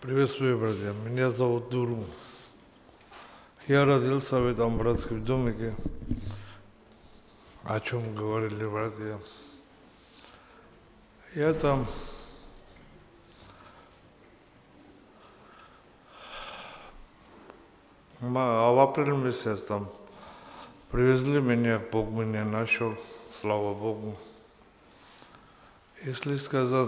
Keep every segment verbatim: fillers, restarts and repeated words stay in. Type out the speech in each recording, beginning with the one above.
Приветствую, братья. Меня зовут Дуру. Я родился в этом братском домике, о чем говорили братья. Я там а в апреле месяц там привезли меня, Бог меня нашел, слава Богу. Если сказать,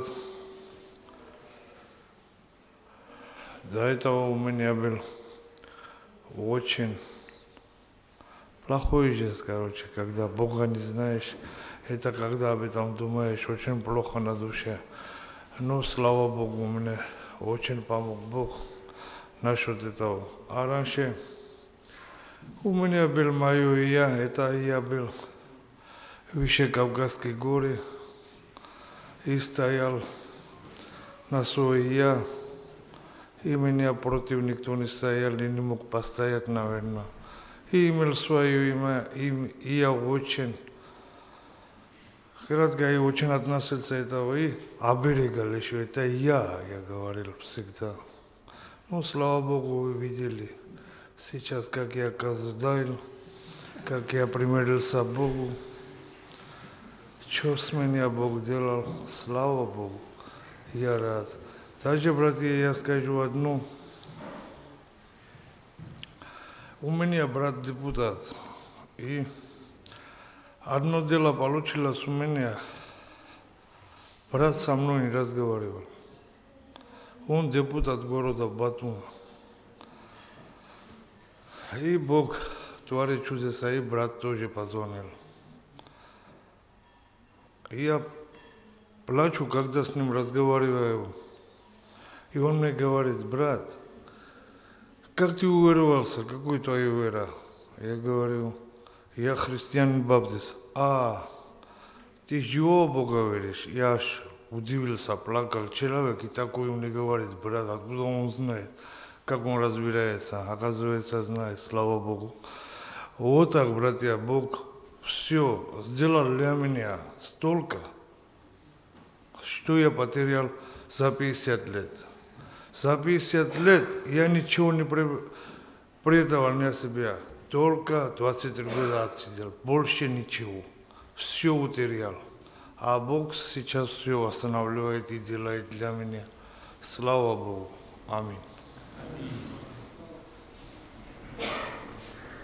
до этого у меня был очень плохой жизнь, короче, когда Бога не знаешь, это когда об этом думаешь, очень плохо на душе. Но слава Богу, мне очень помог Бог насчет этого. А раньше у меня был мое я, это я был в Вышекавказской горе и стоял на свой я. И меня против никто не стоял, и не мог постоять, наверное. И имел свое имя, и я очень, кратко, и очень относился к этому, и оберегал еще. Это я, я говорил всегда. Ну, слава Богу, вы видели. Сейчас, как я каздал, как я примирился к Богу. Что с меня Бог делал, слава Богу, я рад. Также, братья, я скажу одну. У меня брат депутат. И одно дело получилось у меня. Брат со мной не разговаривал. Он депутат города Батума. И Бог творит чудеса, и брат тоже позвонил. И я плачу, когда с ним разговариваю. И он мне говорит: брат, как ты уверовался, какой твоя вера? Я говорю: я христианин баптист. А, ты живого Бога веришь? Я аж удивился, плакал. Человек и такой мне говорит: брат, откуда он знает, как он разбирается? Оказывается, знает, слава Богу. Вот так, братья, Бог все сделал для меня столько, что я потерял за пятьдесят лет. За пятьдесят лет я ничего не предавал на себя, только двадцать три года отсидел, больше ничего, все утерял. А Бог сейчас все восстанавливает и делает для меня. Слава Богу. Аминь.